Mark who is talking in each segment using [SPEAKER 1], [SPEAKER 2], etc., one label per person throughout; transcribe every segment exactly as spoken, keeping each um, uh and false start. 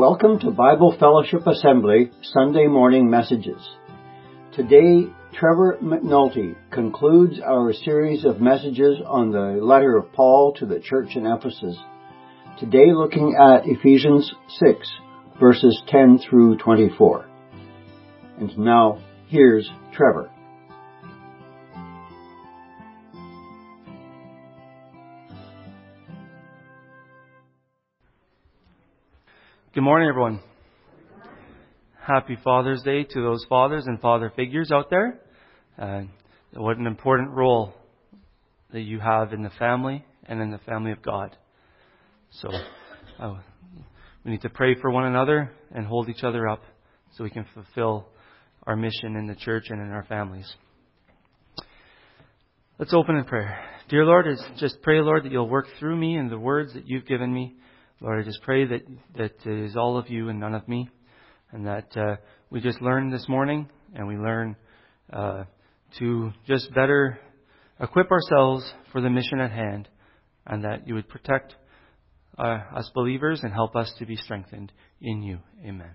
[SPEAKER 1] Welcome to Bible Fellowship Assembly Sunday morning messages. Today, Trevor McNulty concludes our series of messages on the letter of Paul to the church in Ephesus. Today looking at Ephesians six, verses ten through twenty-four. And now, here's Trevor.
[SPEAKER 2] Good morning, everyone. Happy Father's Day to those fathers and father figures out there. Uh, what an important role that you have in the family and in the family of God. So uh, we need to pray for one another and hold each other up so we can fulfill our mission in the church and in our families. Let's open in prayer. Dear Lord, I just pray, Lord, that you'll work through me and the words that you've given me. Lord, I just pray that, that it is all of you and none of me, and that uh, we just learn this morning and we learn uh, to just better equip ourselves for the mission at hand, and that you would protect uh, us believers and help us to be strengthened in you. Amen.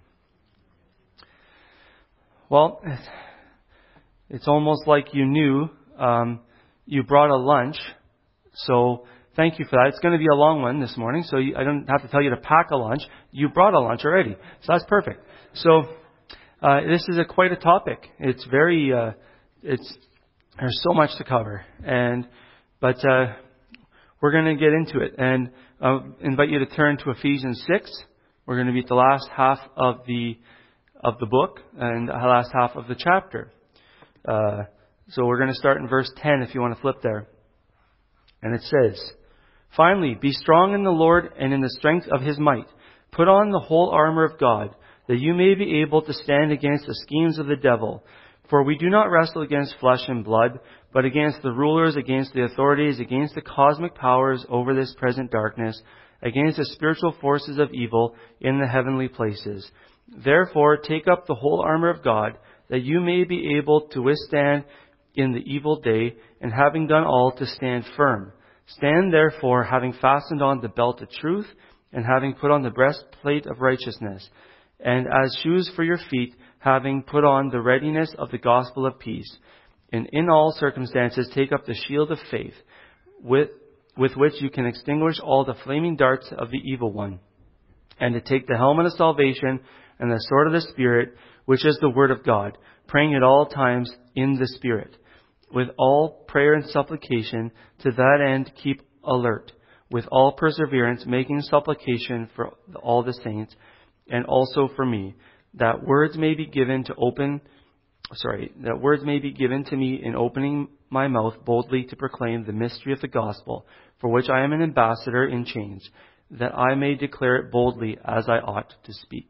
[SPEAKER 2] Well, it's almost like you knew um, you brought a lunch, so thank you for that. It's going to be a long one this morning, so you, I don't have to tell you to pack a lunch. You brought a lunch already, so that's perfect. So uh, this is a quite a topic. It's very, uh, it's there's so much to cover, and but uh, we're going to get into it. And I invite you to turn to Ephesians six. We're going to be at the last half of the of the book and the last half of the chapter. Uh, so we're going to start in verse ten if you want to flip there, and it says, "Finally, be strong in the Lord and in the strength of His might. Put on the whole armor of God, that you may be able to stand against the schemes of the devil. For we do not wrestle against flesh and blood, but against the rulers, against the authorities, against the cosmic powers over this present darkness, against the spiritual forces of evil in the heavenly places. Therefore, take up the whole armor of God, that you may be able to withstand in the evil day, and having done all, to stand firm. Stand therefore, having fastened on the belt of truth, and having put on the breastplate of righteousness, and as shoes for your feet, having put on the readiness of the gospel of peace. And in all circumstances take up the shield of faith, with, with which you can extinguish all the flaming darts of the evil one, and to take the helmet of salvation and the sword of the Spirit, which is the word of God, praying at all times in the Spirit. With all prayer and supplication, to that end keep alert, with all perseverance, making supplication for all the saints, and also for me, that words may be given to open, sorry, that words may be given to me in opening my mouth boldly to proclaim the mystery of the gospel, for which I am an ambassador in chains, that I may declare it boldly as I ought to speak."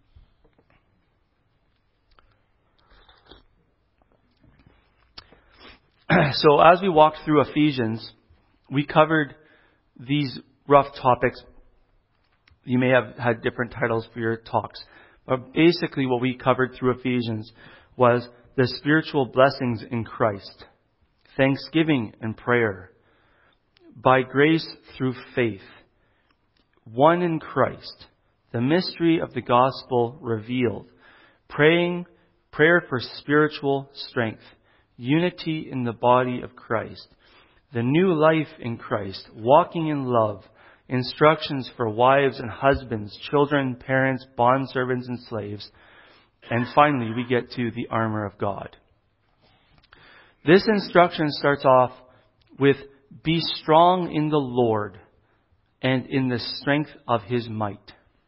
[SPEAKER 2] So as we walked through Ephesians, we covered these rough topics. You may have had different titles for your talks. But basically what we covered through Ephesians was the spiritual blessings in Christ, thanksgiving and prayer, by grace through faith, one in Christ, the mystery of the gospel revealed, praying, prayer for spiritual strength, unity in the body of Christ, the new life in Christ, walking in love, instructions for wives and husbands, children, parents, bondservants and slaves, and finally we get to the armor of God. This instruction starts off with, "Be strong in the Lord and in the strength of His might."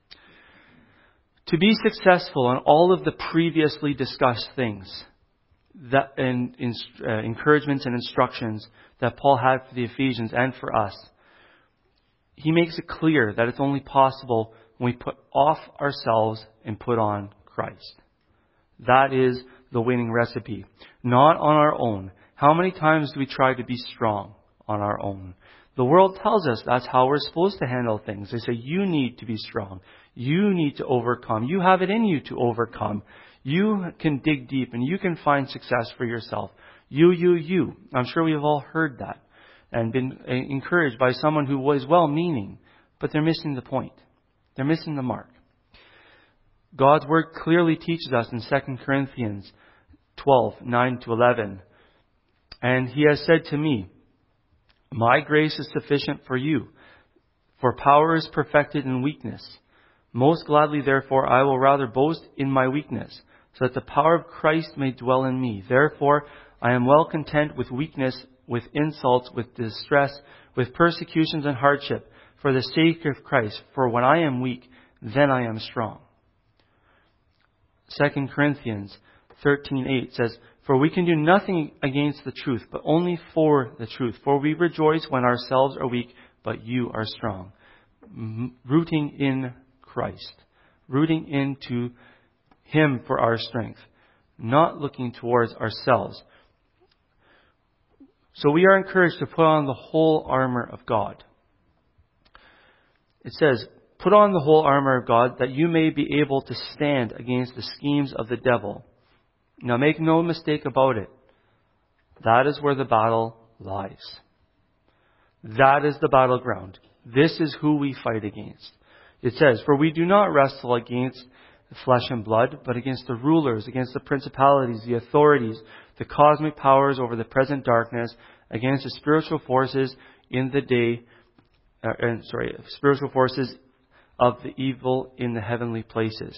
[SPEAKER 2] To be successful in all of the previously discussed things, that and in, uh, encouragements and instructions that Paul had for the Ephesians and for us, he makes it clear that it's only possible when we put off ourselves and put on Christ. That is the winning recipe. Not on our own. How many times do we try to be strong on our own? The world tells us that's how we're supposed to handle things. They say, you need to be strong. You need to overcome. You have it in you to overcome. You can dig deep and you can find success for yourself. You, you, you. I'm sure we've all heard that and been encouraged by someone who was well-meaning, but they're missing the point. They're missing the mark. God's Word clearly teaches us in Second Corinthians twelve, nine to eleven. And He has said to me, my grace is sufficient for you, for power is perfected in weakness. Most gladly, therefore, I will rather boast in my weakness, so that the power of Christ may dwell in me. Therefore, I am well content with weakness, with insults, with distress, with persecutions and hardship, for the sake of Christ. For when I am weak, then I am strong. Second Corinthians thirteen eight says, for we can do nothing against the truth, but only for the truth. For we rejoice when ourselves are weak, but you are strong. M- rooting in Christ. Rooting into Him for our strength. Not looking towards ourselves. So we are encouraged to put on the whole armor of God. It says, put on the whole armor of God that you may be able to stand against the schemes of the devil. Now make no mistake about it. That is where the battle lies. That is the battleground. This is who we fight against. It says, for we do not wrestle against flesh and blood, but against the rulers, against the principalities, the authorities, the cosmic powers over the present darkness, against the spiritual forces in the day, uh, and, sorry, spiritual forces of the evil in the heavenly places.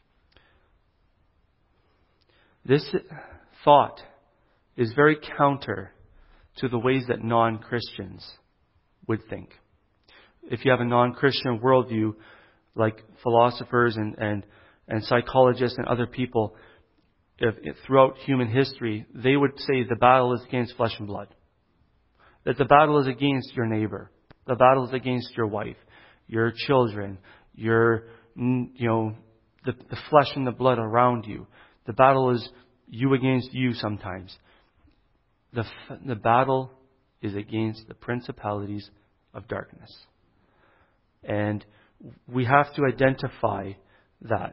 [SPEAKER 2] This thought is very counter to the ways that non-Christians would think. If you have a non-Christian worldview, like philosophers and, and, and psychologists and other people, if, if throughout human history, they would say the battle is against flesh and blood. That the battle is against your neighbor. The battle is against your wife, your children, your, you know, the, the flesh and the blood around you. The battle is you against you sometimes. The, the battle is against the principalities of darkness. And we have to identify that.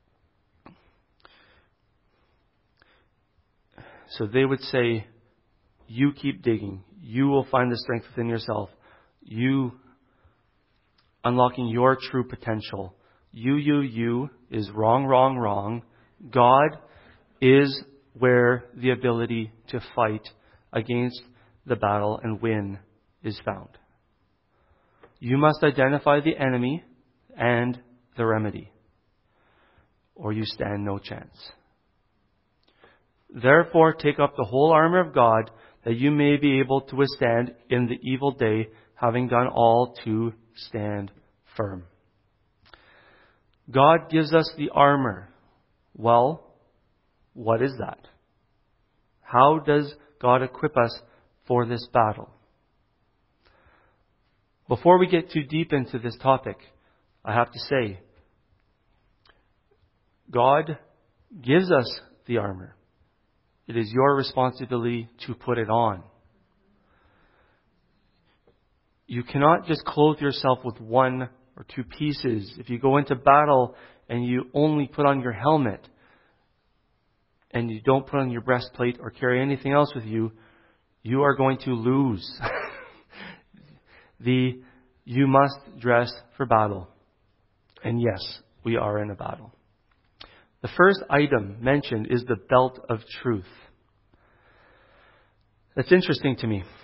[SPEAKER 2] So they would say, you keep digging. You will find the strength within yourself. You unlocking your true potential. You, you, you is wrong, wrong, wrong. God is where the ability to fight against the battle and win is found. You must identify the enemy and the remedy, or you stand no chance. Therefore, take up the whole armor of God, that you may be able to withstand in the evil day, having done all to stand firm. God gives us the armor. Well, what is that? How does God equip us for this battle? Before we get too deep into this topic, I have to say, God gives us the armor. It is your responsibility to put it on. You cannot just clothe yourself with one or two pieces. If you go into battle and you only put on your helmet and you don't put on your breastplate or carry anything else with you, you are going to lose. the you must dress for battle. And yes, we are in a battle. The first item mentioned is the belt of truth. That's interesting to me.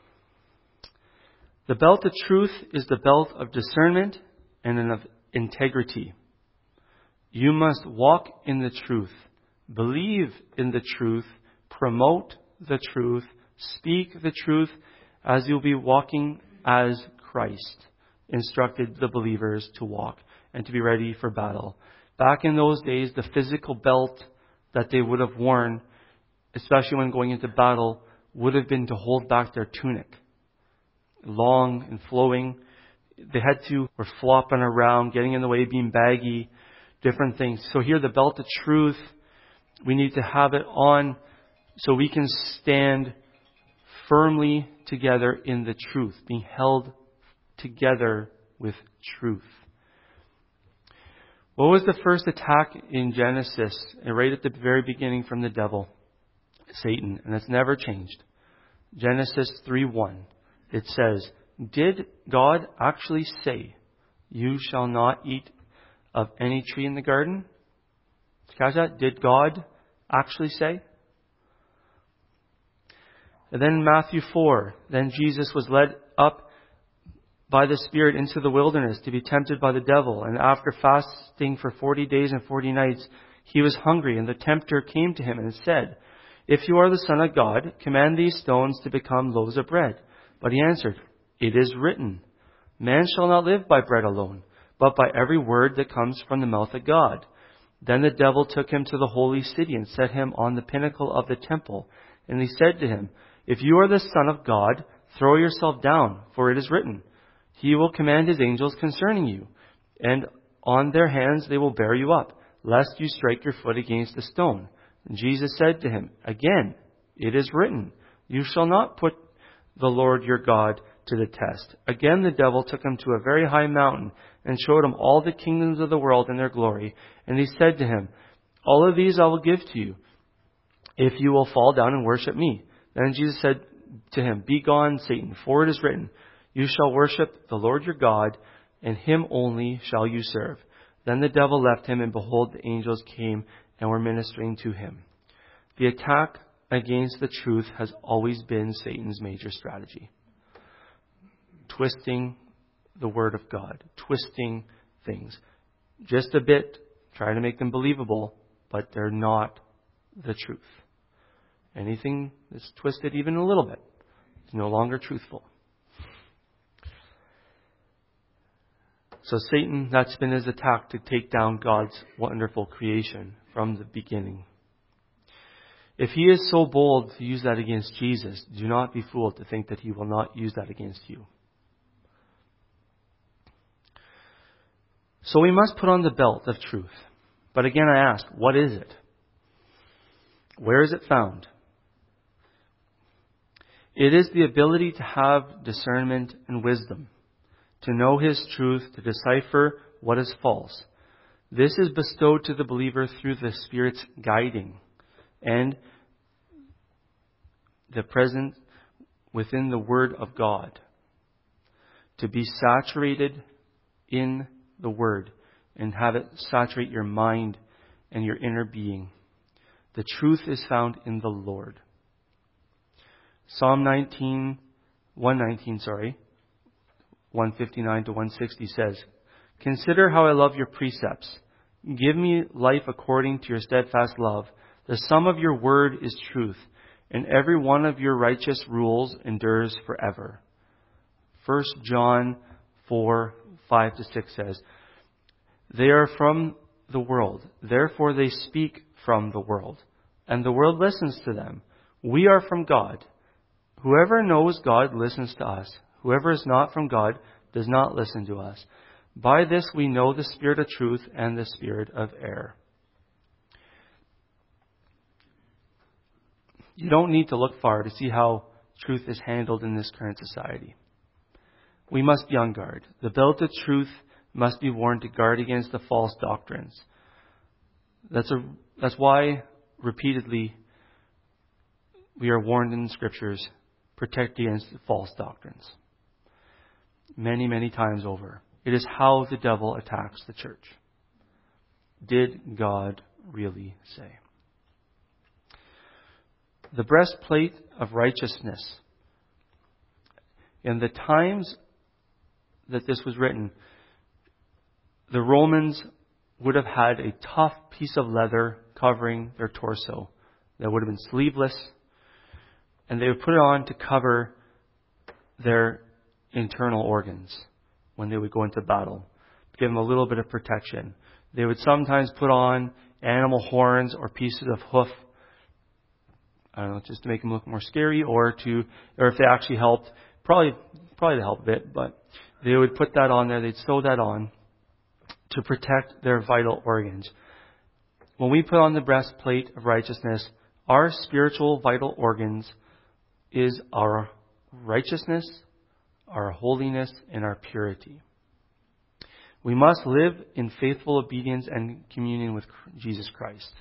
[SPEAKER 2] The belt of truth is the belt of discernment and of integrity. You must walk in the truth, believe in the truth, promote the truth, speak the truth, as you'll be walking as Christ instructed the believers to walk and to be ready for battle. Back in those days, the physical belt that they would have worn, especially when going into battle, would have been to hold back their tunic. Long and flowing. They had to, were flopping around, getting in the way, being baggy, different things. So here, the belt of truth, we need to have it on so we can stand firmly together in the truth, being held together with truth. What was the first attack in Genesis, and right at the very beginning from the devil? Satan, and it's never changed. Genesis three one. It says, did God actually say, you shall not eat of any tree in the garden? Catch that? Did God actually say? And then in Matthew four, then Jesus was led up by the Spirit into the wilderness to be tempted by the devil. And after fasting for forty days and forty nights, he was hungry. And the tempter came to him and said, "If you are the Son of God, command these stones to become loaves of bread." But he answered, "It is written, man shall not live by bread alone, but by every word that comes from the mouth of God." Then the devil took him to the holy city and set him on the pinnacle of the temple. And he said to him, "If you are the Son of God, throw yourself down, for it is written, He will command His angels concerning you, and on their hands they will bear you up, lest you strike your foot against a stone." And Jesus said to him, "Again, it is written, you shall not put the Lord your God to the test." Again the devil took him to a very high mountain and showed him all the kingdoms of the world and their glory. And he said to him, "All of these I will give to you, if you will fall down and worship me." Then Jesus said to him, "Begone, Satan, for it is written, you shall worship the Lord your God, and Him only shall you serve." Then the devil left him, and behold, the angels came and were ministering to him. The attack against the truth has always been Satan's major strategy. Twisting the Word of God. Twisting things. Just a bit, trying to make them believable, but they're not the truth. Anything that's twisted even a little bit is no longer truthful. So Satan, that's been his attack to take down God's wonderful creation from the beginning. If he is so bold to use that against Jesus, do not be fooled to think that he will not use that against you. So we must put on the belt of truth. But again I ask, what is it? Where is it found? It is the ability to have discernment and wisdom, to know His truth, to decipher what is false. This is bestowed to the believer through the Spirit's guiding and the presence within the Word of God. To be saturated in the Word and have it saturate your mind and your inner being. The truth is found in the Lord. Psalm nineteen, one nineteen, sorry, one fifty-nine to one sixty says, "Consider how I love your precepts. Give me life according to your steadfast love. The sum of your word is truth, and every one of your righteous rules endures forever." First John four, five to six says, "They are from the world, therefore they speak from the world, and the world listens to them. We are from God. Whoever knows God listens to us. Whoever is not from God does not listen to us. By this we know the spirit of truth and the spirit of error." You don't need to look far to see how truth is handled in this current society. We must be on guard. The belt of truth must be worn to guard against the false doctrines. That's a that's why repeatedly we are warned in the Scriptures, protect against false doctrines. Many, many times over. It is how the devil attacks the church. Did God really say? The breastplate of righteousness. In the times that this was written, the Romans would have had a tough piece of leather covering their torso that would have been sleeveless, and they would put it on to cover their internal organs when they would go into battle, to give them a little bit of protection. They would sometimes put on animal horns or pieces of hoof, I don't know, just to make them look more scary, or to, or if they actually helped, probably, probably to help a bit, but they would put that on there, they'd sew that on to protect their vital organs. When we put on the breastplate of righteousness, our spiritual vital organs is our righteousness, our holiness, and our purity. We must live in faithful obedience and communion with Jesus Christ.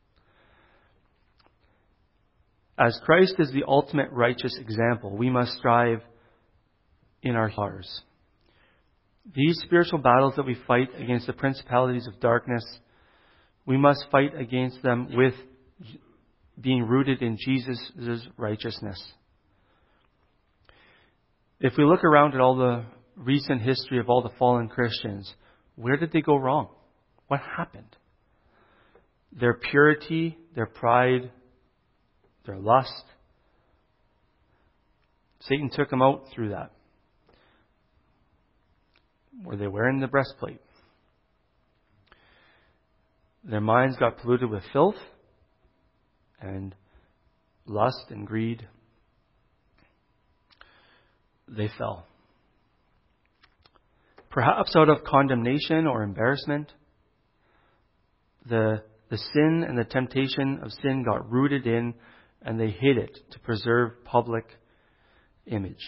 [SPEAKER 2] As Christ is the ultimate righteous example, we must strive in our hearts. These spiritual battles that we fight against the principalities of darkness, We must fight against them with being rooted in Jesus' righteousness. If we look around at all the recent history of all the fallen Christians, where did they go wrong? What happened? Their purity, their pride, their lust. Satan took them out through that. Were they wearing the breastplate? Their minds got polluted with filth and lust and greed. They fell. Perhaps out of condemnation or embarrassment, the, the sin and the temptation of sin got rooted in, and they hid it to preserve public image.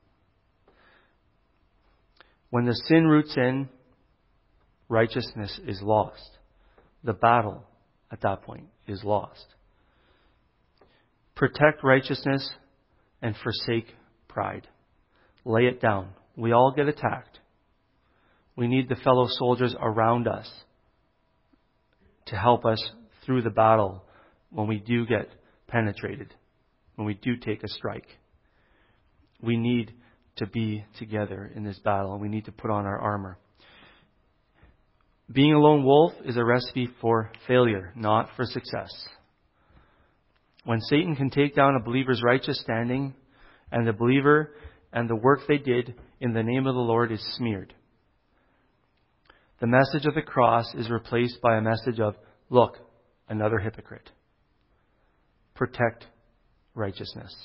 [SPEAKER 2] When the sin roots in, righteousness is lost. The battle at that point is lost. Protect righteousness and forsake pride. Lay it down. We all get attacked. We need the fellow soldiers around us to help us through the battle when we do get penetrated, when we do take a strike. We need to be together in this battle, and we need to put on our armor. Being a lone wolf is a recipe for failure, not for success. When Satan can take down a believer's righteous standing, and the believer and the work they did in the name of the Lord is smeared, the message of the cross is replaced by a message of, look, another hypocrite. Protect righteousness.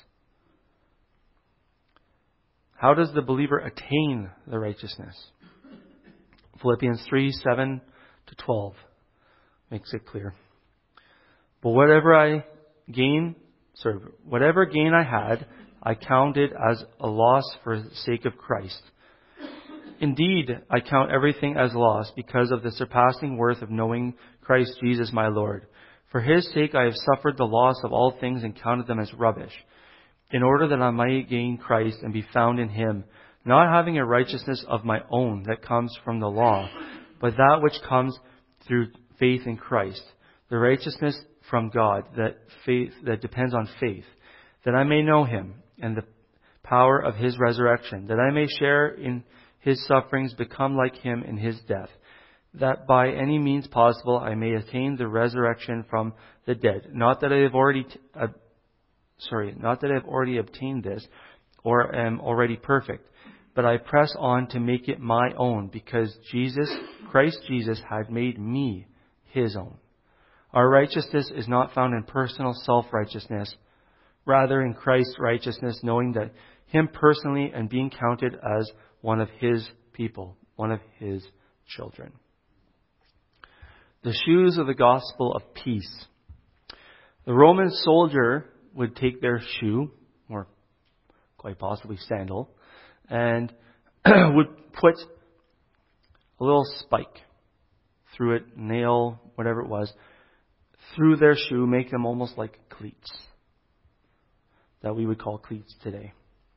[SPEAKER 2] How does the believer attain the righteousness? Philippians three, seven to twelve makes it clear. But whatever I gain, sorry, whatever gain I had, I counted as a loss for the sake of Christ. Indeed, I count everything as loss because of the surpassing worth of knowing Christ Jesus my Lord. For His sake I have suffered the loss of all things and counted them as rubbish, in order that I might gain Christ and be found in Him, not having a righteousness of my own that comes from the law, but that which comes through faith in Christ, the righteousness from God that faith that depends on faith, that I may know Him and the power of His resurrection, that I may share in His sufferings, become like Him in His death, that by any means possible I may attain the resurrection from the dead. Not that I have already, t- uh, sorry, not that I have already obtained this, or am already perfect, but I press on to make it my own, because Jesus, Christ Jesus, had made me His own. Our righteousness is not found in personal self-righteousness, rather in Christ's righteousness, knowing that Him personally and being counted as one of His people, one of His children. The shoes of the gospel of peace. The Roman soldier would take their shoe, or quite possibly sandal, and would put a little spike through it, nail, whatever it was, through their shoe, make them almost like cleats that we would call cleats today,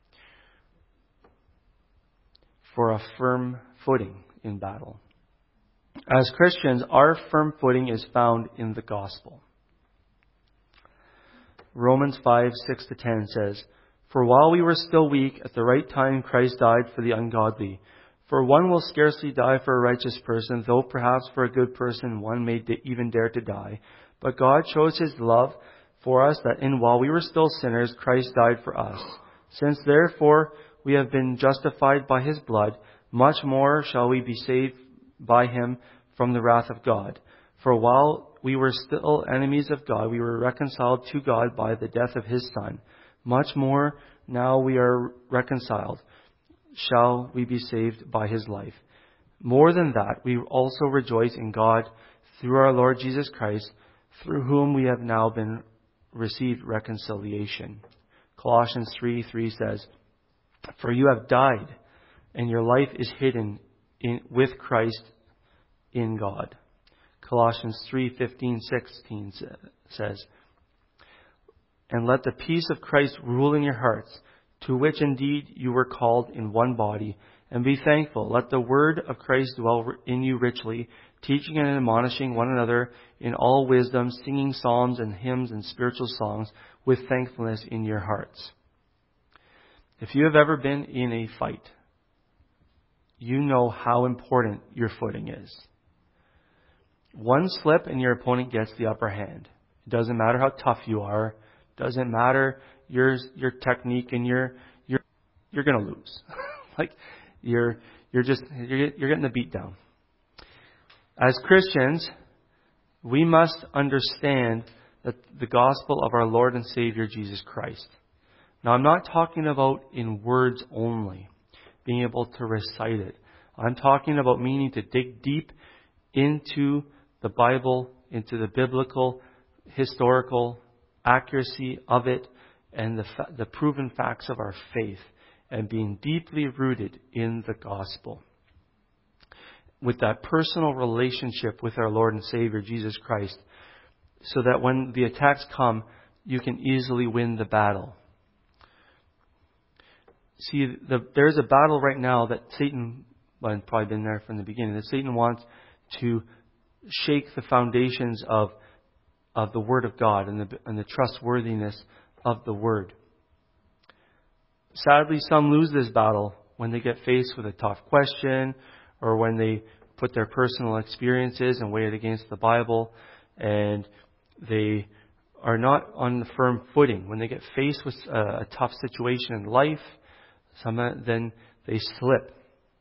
[SPEAKER 2] for a firm footing in battle. As Christians, our firm footing is found in the gospel. Romans five, six to ten says, For while we were still weak, at the right time Christ died for the ungodly. For one will scarcely die for a righteous person, though perhaps for a good person one may even dare to die. But God shows His love for us, that in while we were still sinners, Christ died for us. Since therefore we have been justified by His blood, much more shall we be saved by Him from the wrath of God. For while we were still enemies of God, we were reconciled to God by the death of His Son. Much more, now we are reconciled, shall we be saved by His life. More than that, we also rejoice in God through our Lord Jesus Christ, through whom we have now been received reconciliation. Colossians three, three says, For you have died, and your life is hidden in, with Christ in God. Colossians three, fifteen, sixteen says, And let the peace of Christ rule in your hearts, to which indeed you were called in one body, and be thankful. Let the word of Christ dwell in you richly, teaching and admonishing one another in all wisdom, singing psalms and hymns and spiritual songs with thankfulness in your hearts. If you have ever been in a fight, you know how important your footing is. One slip and your opponent gets the upper hand. It doesn't matter how tough you are. It doesn't matter your your technique, and you're you're you're going to lose. like you're you're just you're, you're getting the beat down. As Christians, we must understand that the gospel of our Lord and Savior Jesus Christ. Now, I'm not talking about in words only, being able to recite it. I'm talking about meaning to dig deep into the Bible, into the biblical, historical accuracy of it, and the, fa- the proven facts of our faith, and being deeply rooted in the gospel. With that personal relationship with our Lord and Savior, Jesus Christ, so that when the attacks come, you can easily win the battle. See, the, there's a battle right now that Satan, well, it's probably been there from the beginning, that Satan wants to shake the foundations of of the Word of God and the, and the trustworthiness of the Word. Sadly, some lose this battle when they get faced with a tough question, or when they put their personal experiences and weigh it against the Bible, and they are not on the firm footing. When they get faced with a, a tough situation in life, some then they slip.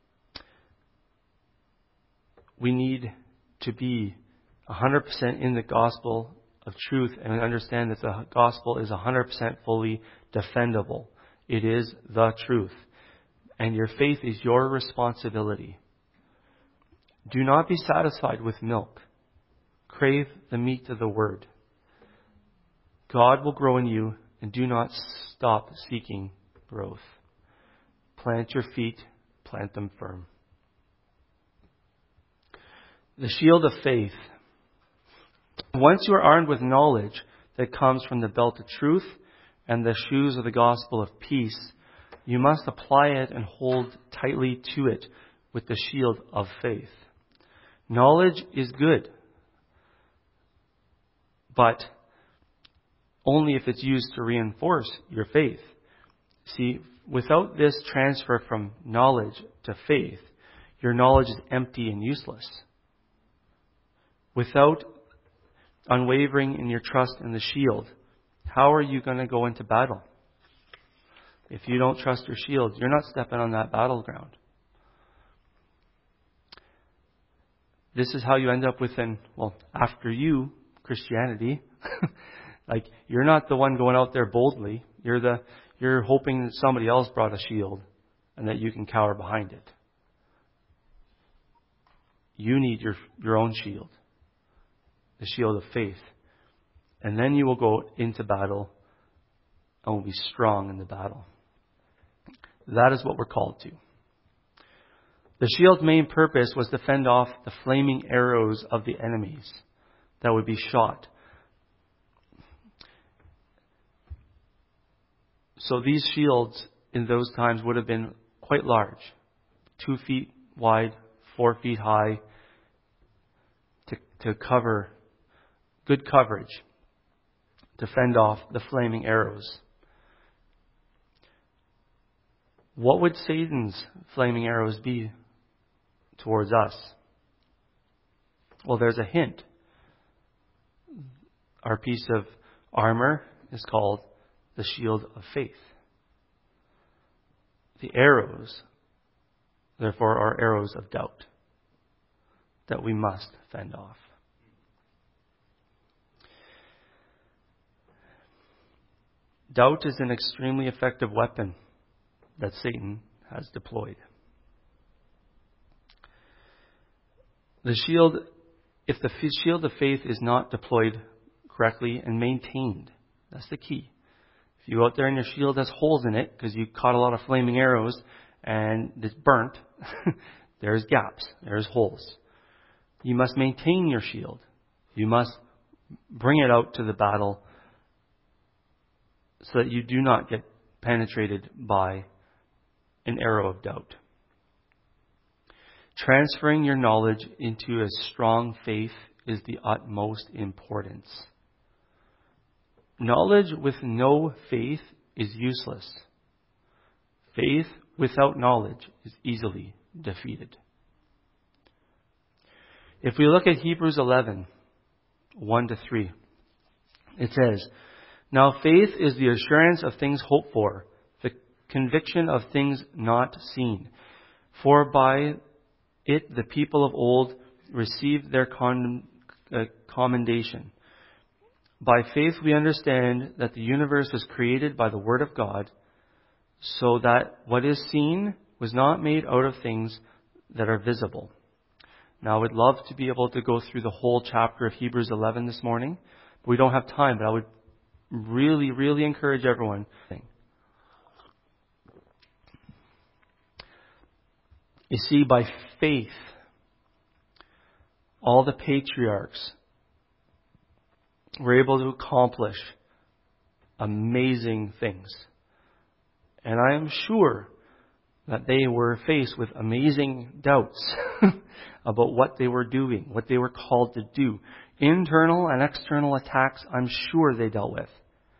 [SPEAKER 2] We need to be one hundred percent in the gospel of truth and understand that the gospel is one hundred percent fully defendable. It is the truth. And your faith is your responsibility. Do not be satisfied with milk. Crave the meat of the word. God will grow in you, and do not stop seeking growth. Plant your feet, plant them firm. The shield of faith. Once you are armed with knowledge that comes from the belt of truth and the shoes of the gospel of peace, you must apply it and hold tightly to it with the shield of faith. Knowledge is good, but only if it's used to reinforce your faith. See, without this transfer from knowledge to faith, your knowledge is empty and useless. Without unwavering in your trust in the shield, how are you going to go into battle? If you don't trust your shield, you're not stepping on that battleground. This is how you end up within, well, after you, Christianity. Like, you're not the one going out there boldly. You're the you're hoping that somebody else brought a shield and that you can cower behind it. You need your your own shield. The shield of faith. And then you will go into battle and will be strong in the battle. That is what we're called to. The shield's main purpose was to fend off the flaming arrows of the enemies that would be shot. So these shields in those times would have been quite large. Two feet wide, four feet high, to, to cover good coverage to fend off the flaming arrows. What would Satan's flaming arrows be towards us? Well, there's a hint. Our piece of armor is called the shield of faith. The arrows, therefore, are arrows of doubt that we must fend off. Doubt is an extremely effective weapon that Satan has deployed. The shield, if the shield of faith is not deployed correctly and maintained, that's the key. If you go out there and your shield has holes in it because you caught a lot of flaming arrows and it's burnt, there's gaps, there's holes. You must maintain your shield. You must bring it out to the battle so that you do not get penetrated by an arrow of doubt. Transferring your knowledge into a strong faith is the utmost importance. Knowledge with no faith is useless. Faith without knowledge is easily defeated. If we look at Hebrews eleven, one to three, it says, "Now faith is the assurance of things hoped for, the conviction of things not seen. For by it the people of old received their con- uh, commendation. By faith we understand that the universe was created by the word of God, so that what is seen was not made out of things that are visible." Now I would love to be able to go through the whole chapter of Hebrews eleven this morning. But we don't have time, but I would really, really encourage everyone. You see, by faith, all the patriarchs were able to accomplish amazing things. And I am sure that they were faced with amazing doubts about what they were doing, what they were called to do. Internal and external attacks, I'm sure they dealt with.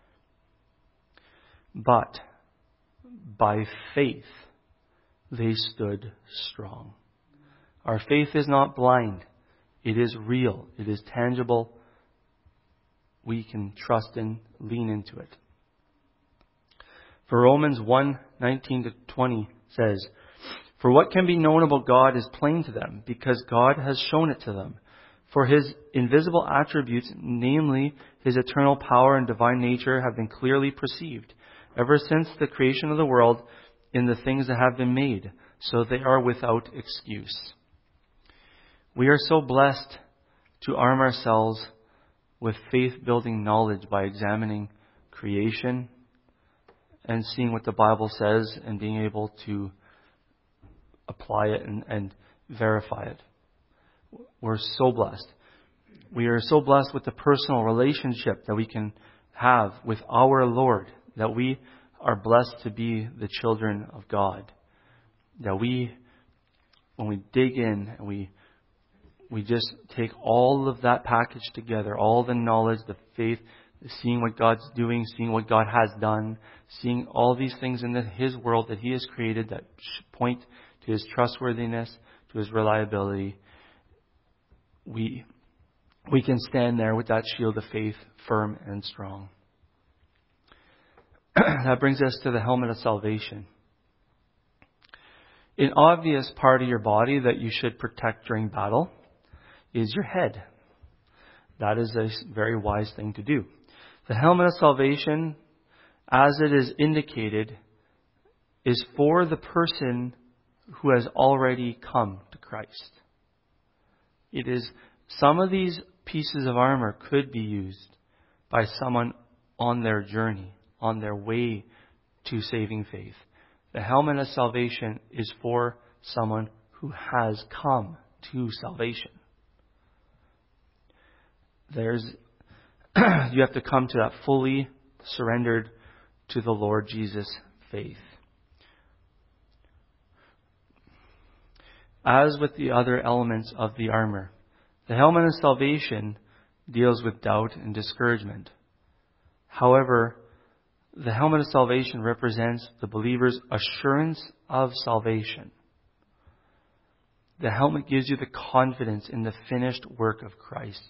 [SPEAKER 2] But by faith, they stood strong. Our faith is not blind. It is real. It is tangible. We can trust and lean into it. For Romans one, nineteen to twenty says, "For what can be known about God is plain to them, because God has shown it to them. For His invisible attributes, namely His eternal power and divine nature, have been clearly perceived, ever since the creation of the world, in the things that have been made, so they are without excuse." We are so blessed to arm ourselves with faith-building knowledge by examining creation and seeing what the Bible says and being able to apply it and, and verify it. We're so blessed. We are so blessed with the personal relationship that we can have with our Lord, that we are blessed to be the children of God. That we, when we dig in and we we just take all of that package together, all the knowledge, the faith, seeing what God's doing, seeing what God has done, seeing all these things in the, His world that He has created that point to His trustworthiness, to His reliability, we we can stand there with that shield of faith firm and strong. That brings us to the helmet of salvation. An obvious part of your body that you should protect during battle is your head. That is a very wise thing to do. The helmet of salvation, as it is indicated, is for the person who has already come to Christ. It is, some of these pieces of armor could be used by someone on their journey, on their way to saving faith. The helmet of salvation is for someone who has come to salvation. There's, you have to come to that fully surrendered to the Lord Jesus faith. As with the other elements of the armor, the helmet of salvation deals with doubt and discouragement. However, the helmet of salvation represents the believer's assurance of salvation. The helmet gives you the confidence in the finished work of Christ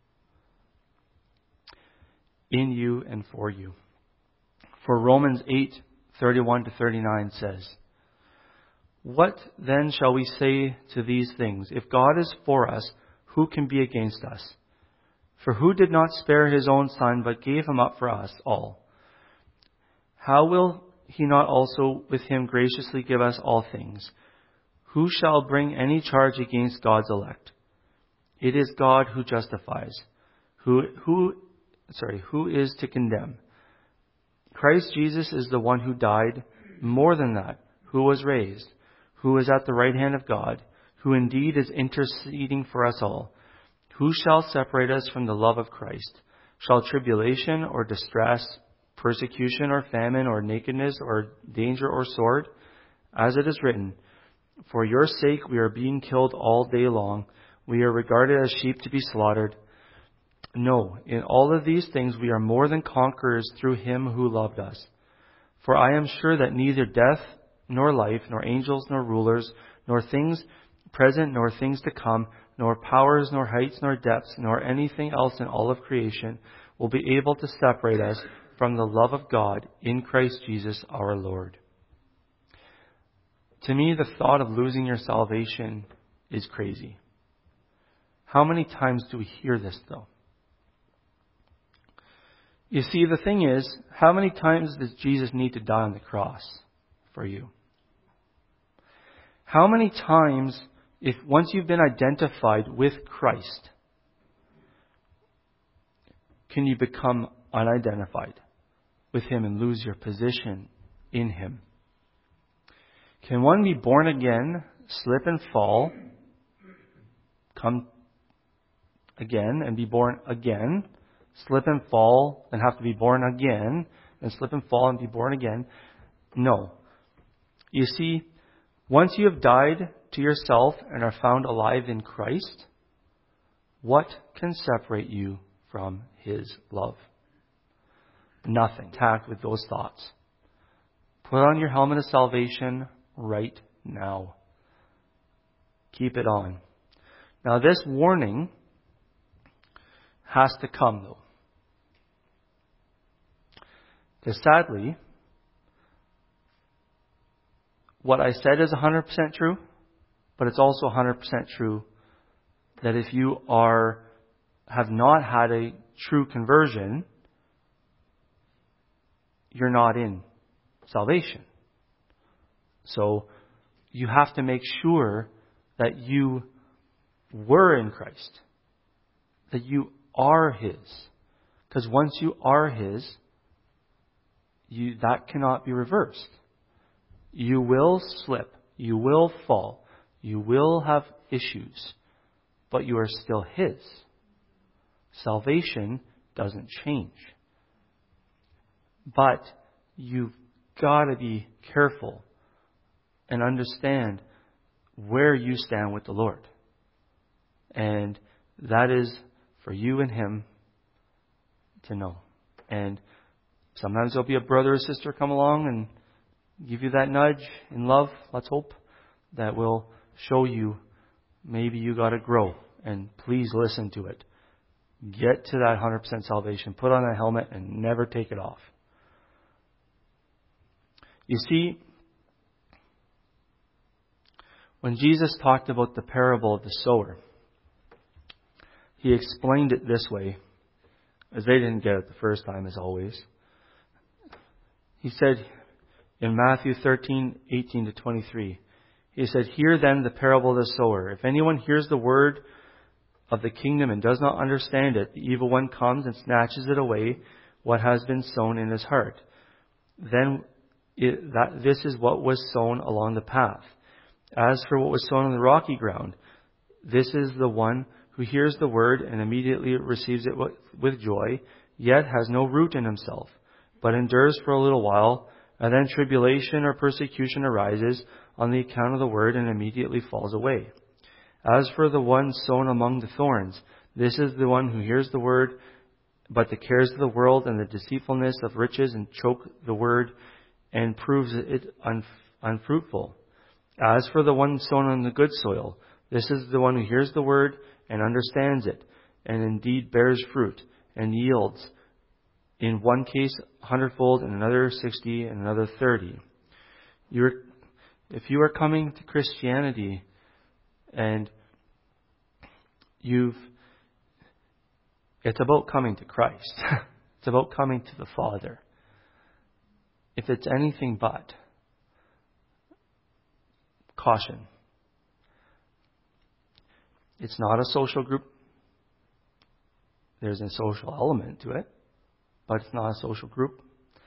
[SPEAKER 2] in you and for you. For Romans eight, thirty-one to thirty-nine says, "What then shall we say to these things? If God is for us, who can be against us? For who did not spare His own Son, but gave Him up for us all? How will He not also with Him graciously give us all things? Who shall bring any charge against God's elect? It is God who justifies. Who, who, sorry, who is to condemn? Christ Jesus is the one who died, more than that, who was raised, who is at the right hand of God, who indeed is interceding for us all. Who shall separate us from the love of Christ? Shall tribulation or distress persecution or famine or nakedness or danger or sword, as it is written, for your sake we are being killed all day long. We are regarded as sheep to be slaughtered. No, in all of these things we are more than conquerors through him who loved us. For I am sure that neither death, nor life, nor angels, nor rulers, nor things present, nor things to come, nor powers, nor heights, nor depths, nor anything else in all of creation will be able to separate us from the love of God in Christ Jesus our Lord. To me, the thought of losing your salvation is crazy. How many times do we hear this, though? You see, the thing is, how many times does Jesus need to die on the cross for you? How many times, if once you've been identified with Christ, can you become unidentified with Him and lose your position in Him? Can one be born again, slip and fall, come again and be born again, slip and fall and have to be born again, and slip and fall and be born again? No. You see, once you have died to yourself and are found alive in Christ, what can separate you from His love? Nothing. Attack with those thoughts. Put on your helmet of salvation right now. Keep it on. Now, this warning has to come, though. Because sadly, what I said is one hundred percent true, but it's also one hundred percent true that if you are have not had a true conversion, you're not in salvation. So you have to make sure that you were in Christ, that you are His. Because once you are His, you, that cannot be reversed. You will slip. You will fall. You will have issues. But you are still His. Salvation doesn't change. But you've got to be careful and understand where you stand with the Lord. And that is for you and Him to know. And sometimes there'll be a brother or sister come along and give you that nudge in love, let's hope, that will show you maybe you got to grow. And please listen to it. Get to that one hundred percent salvation. Put on that helmet and never take it off. You see, when Jesus talked about the parable of the sower, He explained it this way, as they didn't get it the first time, as always. He said in Matthew thirteen, eighteen to twenty-three, He said, "Hear then the parable of the sower. If anyone hears the word of the kingdom and does not understand it, the evil one comes and snatches it away, what has been sown in his heart. Then it, that this is what was sown along the path. As for what was sown on the rocky ground, this is the one who hears the word and immediately receives it with joy, yet has no root in himself, but endures for a little while, and then tribulation or persecution arises on the account of the word and immediately falls away. As for the one sown among the thorns, this is the one who hears the word, but the cares of the world and the deceitfulness of riches and choke the word and proves it un- unfruitful. As for the one sown on the good soil, this is the one who hears the word and understands it, and indeed bears fruit and yields, in one case a hundredfold, in another sixty, and another thirty." You're, if you are coming to Christianity and you've, it's about coming to Christ. It's about coming to the Father. If it's anything but, caution. It's not a social group. There's a social element to it, but it's not a social group.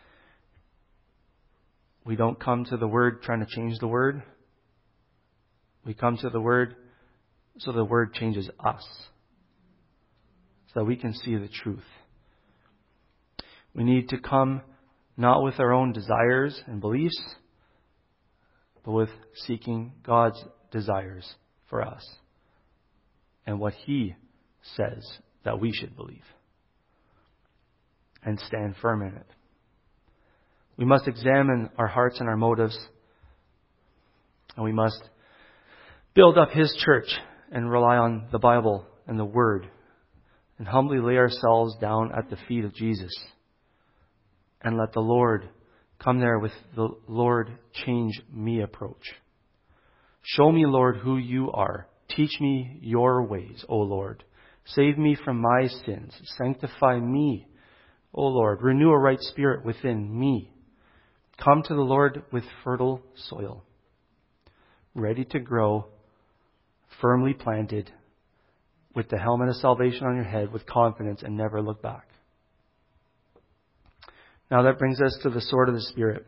[SPEAKER 2] We don't come to the Word trying to change the Word. We come to the Word so the Word changes us, so that we can see the truth. We need to come not with our own desires and beliefs, but with seeking God's desires for us and what He says that we should believe and stand firm in it. We must examine our hearts and our motives, and we must build up His church and rely on the Bible and the Word and humbly lay ourselves down at the feet of Jesus and let the Lord come there with the Lord change me approach. Show me, Lord, who you are. Teach me your ways, O Lord. Save me from my sins. Sanctify me, O Lord. Renew a right spirit within me. Come to the Lord with fertile soil, ready to grow, firmly planted, with the helmet of salvation on your head, with confidence, and never look back. Now that brings us to the sword of the Spirit.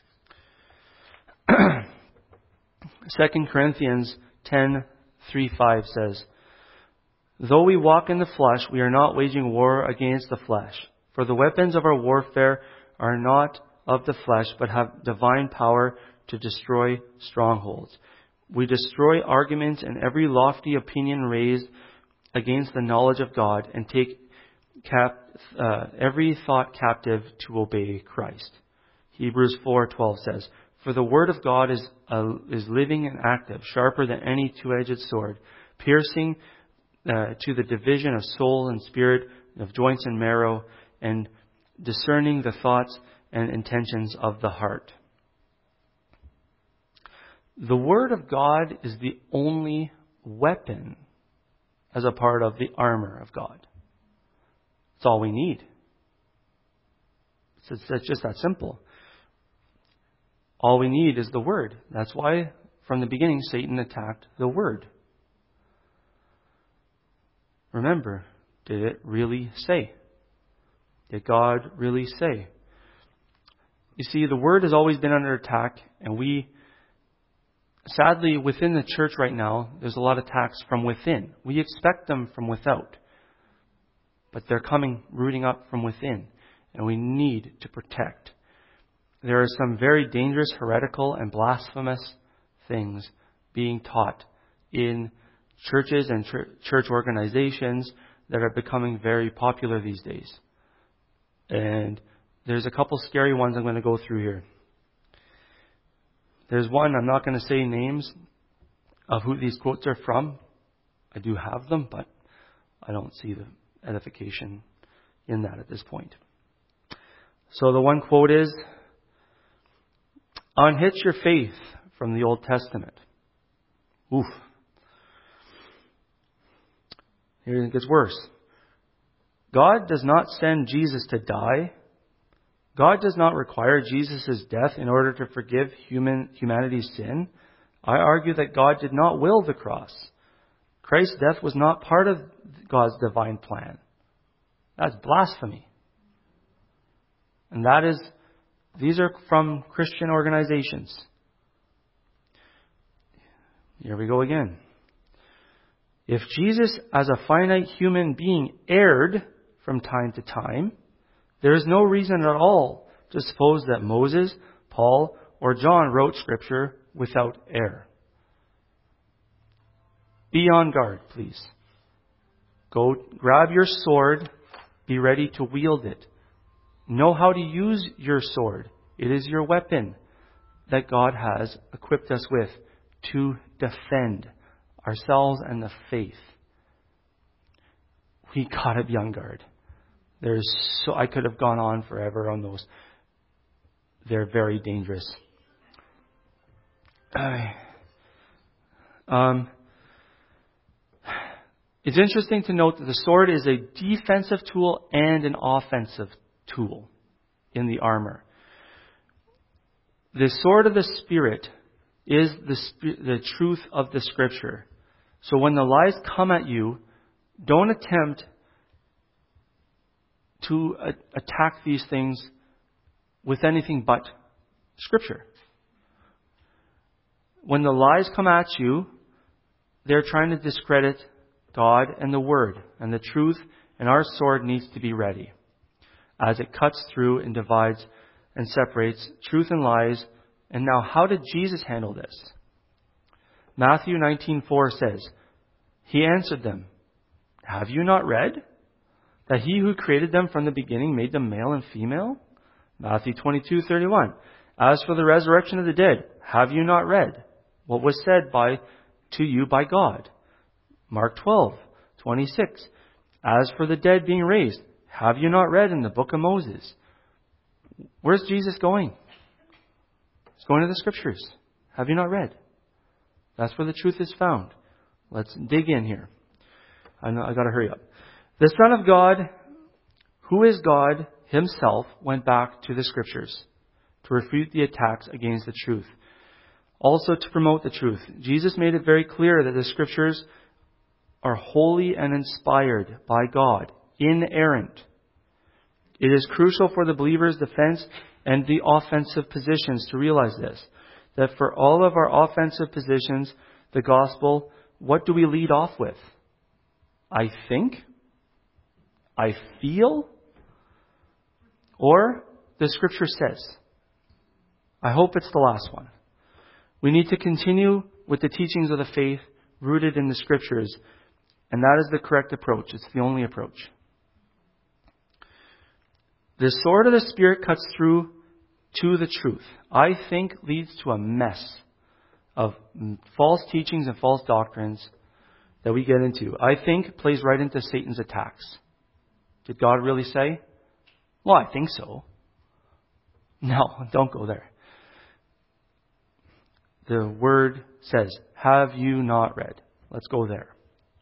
[SPEAKER 2] Second Corinthians ten, three, five says, though we walk in the flesh, we are not waging war against the flesh. For the weapons of our warfare are not of the flesh, but have divine power to destroy strongholds. We destroy arguments and every lofty opinion raised against the knowledge of God, and take cap, uh, every thought captive to obey Christ. Hebrews four twelve says, for the word of God is uh, is living and active, sharper than any two-edged sword, piercing uh, to the division of soul and spirit, of joints and marrow, and discerning the thoughts and intentions of the heart. The Word of God is the only weapon as a part of the armor of God. It's all we need. It's, it's just that simple. All we need is the Word. That's why from the beginning Satan attacked the Word. Remember, did it really say? Did God really say? You see, the Word has always been under attack, and we, sadly, within the church right now, there's a lot of attacks from within. We expect them from without, but they're coming, rooting up from within, and we need to protect. There are some very dangerous, heretical, and blasphemous things being taught in churches and ch- church organizations that are becoming very popular these days. And there's a couple scary ones I'm going to go through here. There's one, I'm not going to say names of who these quotes are from. I do have them, but I don't see the edification in that at this point. So the one quote is, unhitch your faith from the Old Testament. Oof. Here it gets worse. God does not send Jesus to die. God does not require Jesus' death in order to forgive human humanity's sin. I argue that God did not will the cross. Christ's death was not part of God's divine plan. That's blasphemy. And that is, these are from Christian organizations. Here we go again. If Jesus, as a finite human being, erred from time to time, there is no reason at all to suppose that Moses, Paul, or John wrote Scripture without error. Be on guard, please. Go grab your sword. Be ready to wield it. Know how to use your sword. It is your weapon that God has equipped us with to defend ourselves and the faith. We gotta be on guard. There's so I could have gone on forever on those. They're very dangerous. Um, it's interesting to note that the sword is a defensive tool and an offensive tool in the armor. The sword of the Spirit is the, the truth of the Scripture. So when the lies come at you, don't attempt to uh, attack these things with anything but Scripture. When the lies come at you, they're trying to discredit God and the Word and the truth, and our sword needs to be ready as it cuts through and divides and separates truth and lies. And now, how did Jesus handle this? Matthew nineteen four says, He answered them, Have you not read that He who created them from the beginning made them male and female? Matthew twenty-two thirty-one. As for the resurrection of the dead, have you not read what was said by to you by God? Mark twelve twenty-six. As for the dead being raised, have you not read in the book of Moses? Where's Jesus going? He's going to the Scriptures. Have you not read? That's where the truth is found. Let's dig in here. I know I got to hurry up. The Son of God, who is God Himself, went back to the Scriptures to refute the attacks against the truth. Also to promote the truth. Jesus made it very clear that the Scriptures are holy and inspired by God, inerrant. It is crucial for the believer's defense and the offensive positions to realize this. That for all of our offensive positions, the gospel, what do we lead off with? I think? I feel? Or the Scripture says? I hope it's the last one. We need to continue with the teachings of the faith rooted in the Scriptures. And that is the correct approach. It's the only approach. The sword of the Spirit cuts through to the truth. I think leads to a mess of false teachings and false doctrines that we get into. I think plays right into Satan's attacks. Did God really say? Well, I think so. No, don't go there. The Word says, have you not read? Let's go there.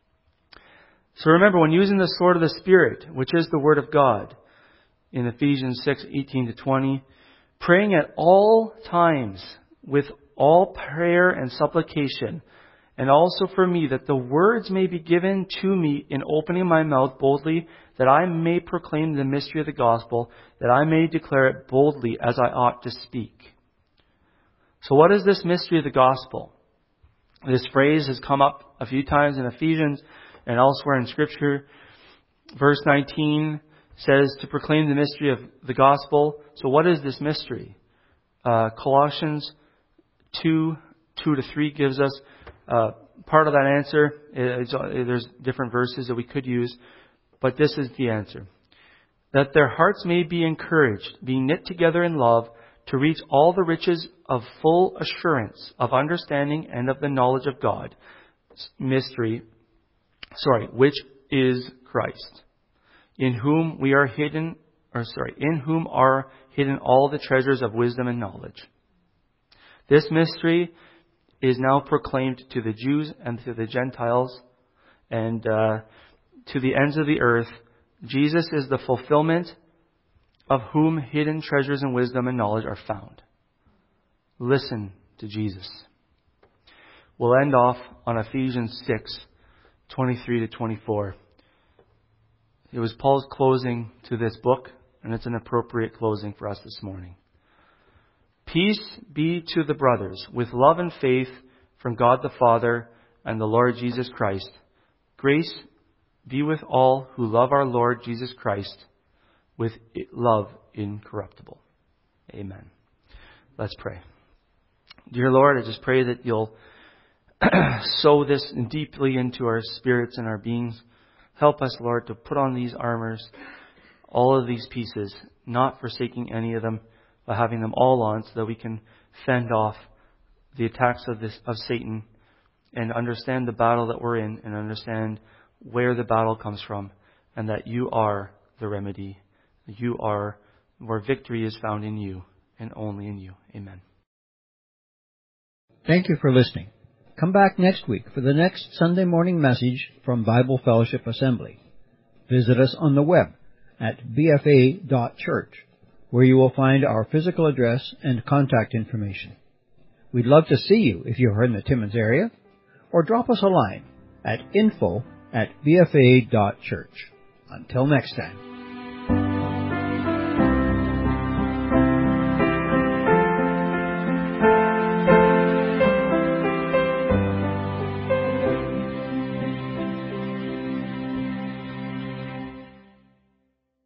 [SPEAKER 2] So remember, when using the sword of the Spirit, which is the Word of God, in Ephesians six eighteen to twenty, praying at all times with all prayer and supplication, and also for me, that the words may be given to me in opening my mouth boldly, that I may proclaim the mystery of the gospel, that I may declare it boldly as I ought to speak. So what is this mystery of the gospel? This phrase has come up a few times in Ephesians and elsewhere in Scripture. Verse nineteen says to proclaim the mystery of the gospel. So what is this mystery? Uh, Colossians two, two to three gives us uh, part of that answer. It's, there's different verses that we could use, but this is the answer. That their hearts may be encouraged, being knit together in love, to reach all the riches of full assurance of understanding and of the knowledge of God. Mystery, sorry, which is Christ, in whom we are hidden, or sorry, in whom are hidden all the treasures of wisdom and knowledge. This mystery is now proclaimed to the Jews and to the Gentiles and uh, to the ends of the earth. Jesus is the fulfillment of whom hidden treasures and wisdom and knowledge are found. Listen to Jesus. We'll end off on Ephesians six, twenty-three to twenty-four. It was Paul's closing to this book, and it's an appropriate closing for us this morning. Peace be to the brothers, with love and faith from God the Father and the Lord Jesus Christ. Grace be with all who love our Lord Jesus Christ with love incorruptible. Amen. Let's pray. Dear Lord, I just pray that you'll sow this deeply into our spirits and our beings. Help us, Lord, to put on these armors, all of these pieces, not forsaking any of them, but having them all on so that we can fend off the attacks of this of Satan and understand the battle that we're in and understand where the battle comes from and that you are the remedy. You are where victory is found in you and only in you. Amen.
[SPEAKER 1] Thank you for listening. Come back next week for the next Sunday morning message from Bible Fellowship Assembly. Visit us on the web at b f a dot church, where you will find our physical address and contact information. We'd love to see you if you're in the Timmins area, or drop us a line at info at b f a dot church. Until next time.